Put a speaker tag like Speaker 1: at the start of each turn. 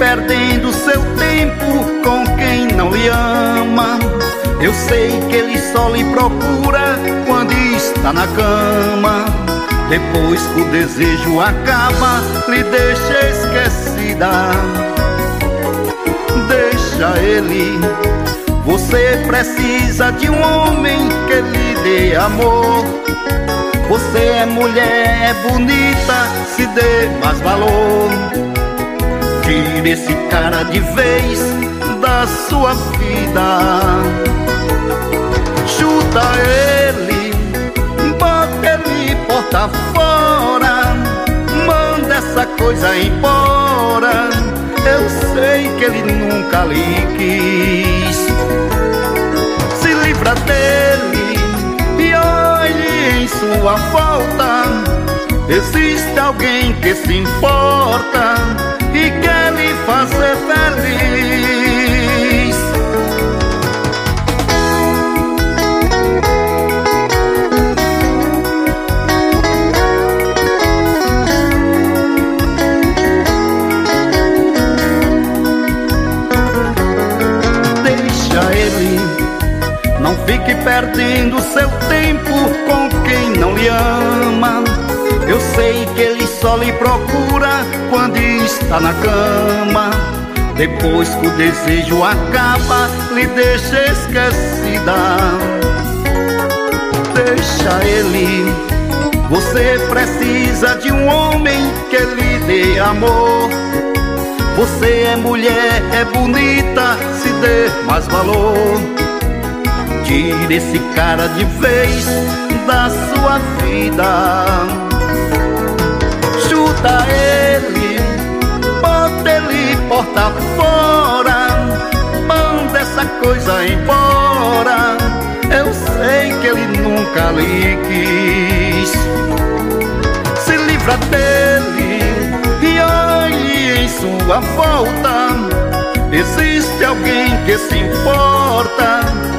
Speaker 1: perdendo seu tempo com quem não lhe ama. Eu sei que ele só lhe procura quando está na cama. Depois que o desejo acaba, lhe deixa esquecida. Deixa ele. Você precisa de um homem que lhe dê amor. Você é mulher, é bonita, se dê mais valor. Tire esse cara de vez da sua vida. Chuta ele, bota ele porta fora. Manda essa coisa embora. Eu sei que ele nunca lhe quis. Se livra dele e olhe em sua volta. Existe alguém que se importa e quer lhe fazer feliz. Deixa ele, não fique perdendo seu tempo com quem não lhe ama. Eu sei que ele só lhe procura quando está na cama. Depois que o desejo acaba, lhe deixa esquecida. Deixa ele. Você precisa de um homem que lhe dê amor. Você é mulher, é bonita, se dê mais valor. Tire esse cara de vez da sua vida. Chuta ele, bota ele porta fora. Manda essa coisa embora. Eu sei que ele nunca lhe quis. Se livra dele e olhe em sua volta. Existe alguém que se importa